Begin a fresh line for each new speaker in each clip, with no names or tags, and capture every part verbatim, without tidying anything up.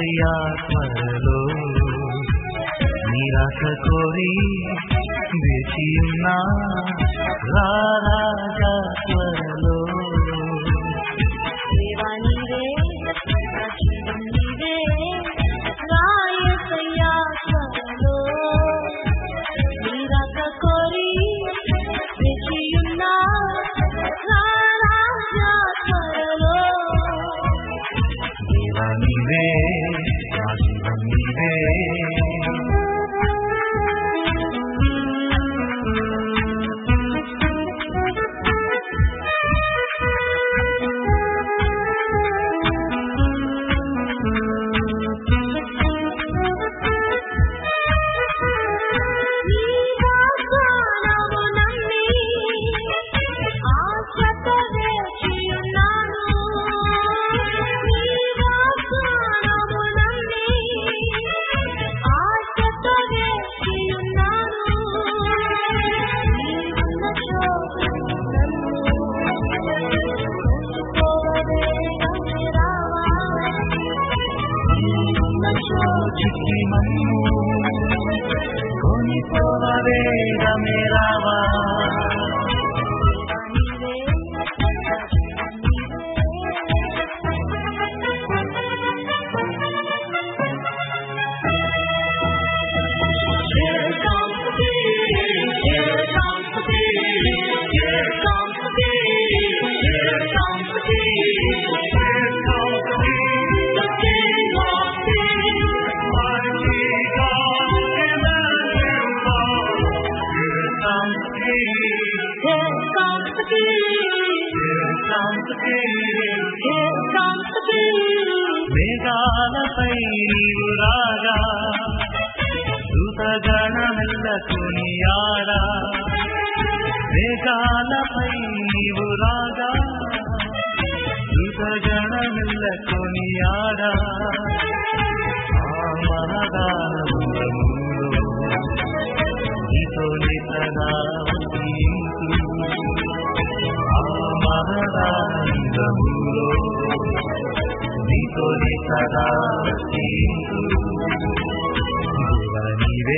ఏసయ్యా త్వరలో నిరాశ కోరి వేచియున్నా రారాజా త్వరలో
దేవా నీవే నా జీవం నీవే రా యేసయ్యా త్వరలో నిరాశ కోరి వేచియున్నా రారాజా త్వరలో
దేవా నీవే నా జీవం నీవే చిక్కి మన్ను కొనిపోవే రమేరావా మేఘాలపై నీవు రాగా దూతగణమెల్ల కొనియాడా మేఘాలపై నీవు రాగా దూతగణమెల్ల కొనియాడా ఆ మహదానములో నీతోనే సదా ఆ మహదానందములో నీతోనే సదా నీవే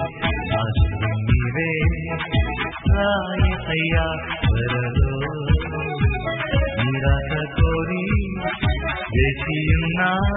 నీవే రాయసయ్యా త్వరలో నిరాశ కోరి వేచియున్నా